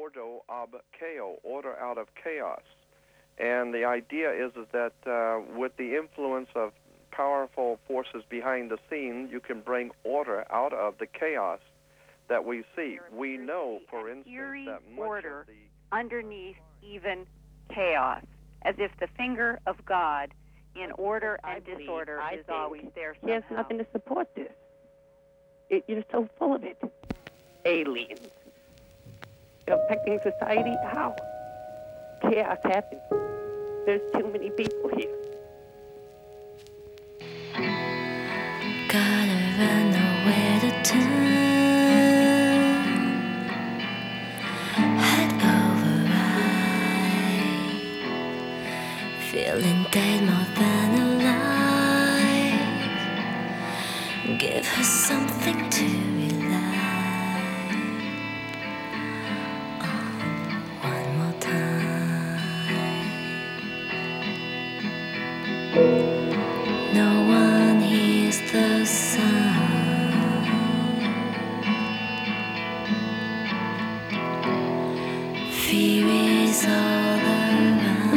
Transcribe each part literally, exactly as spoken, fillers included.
ordo ab chaos, order out of chaos. And the idea is, is that uh, with the influence of powerful forces behind the scene, you can bring order out of the chaos that we see. We know, for instance, that much order of the underneath even chaos, as if the finger of God in order I and believe- disorder I is think always there He has somehow. nothing to support this. It, you're so full of it. Aliens. You're affecting society. How? Chaos happens. There's too many people here. Gotta run, nowhere to turn. Head over right. Feeling dead more than alive. Give her something to rely on one more time. No one hears the sound. Fear is all around.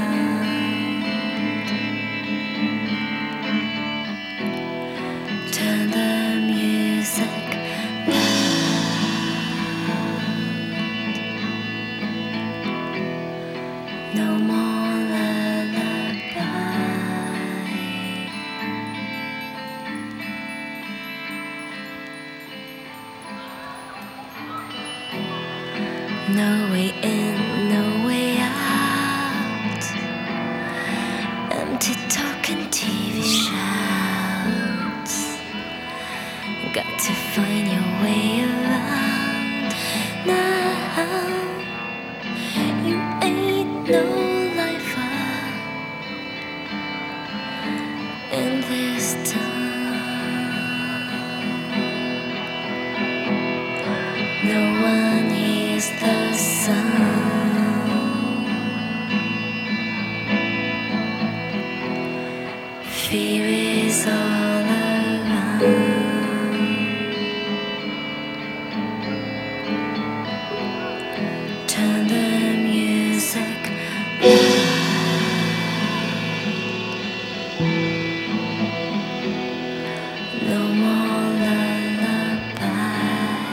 Turn the music loud. No more lullaby. No way in, no way out. Empty talking T V shouts. Got to find your way around now. You ain't no lifer in this town. No one hears the sound. Fear is all around. Turn the music loud. No more lullaby.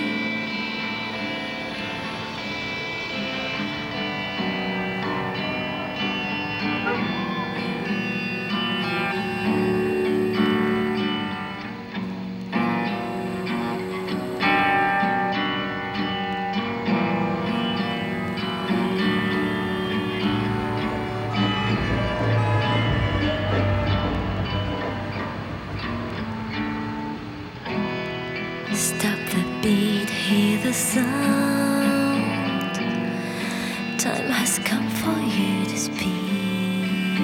Stop the beat, hear the sound. Time has come for you to speak.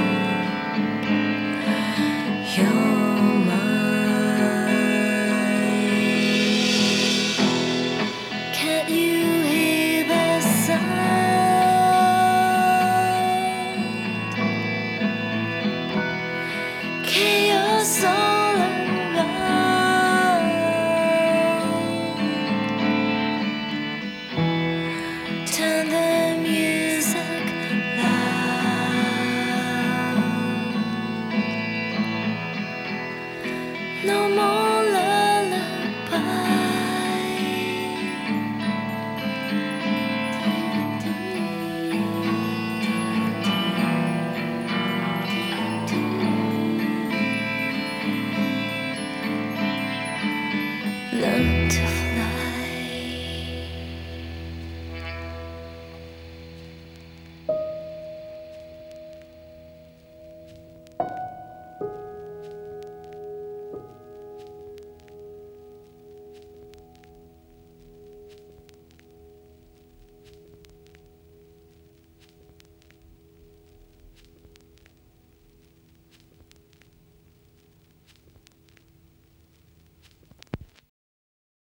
You're mine. Can't you hear the sound? Chaos all around. Turn the music loud. No more lullaby. Learn to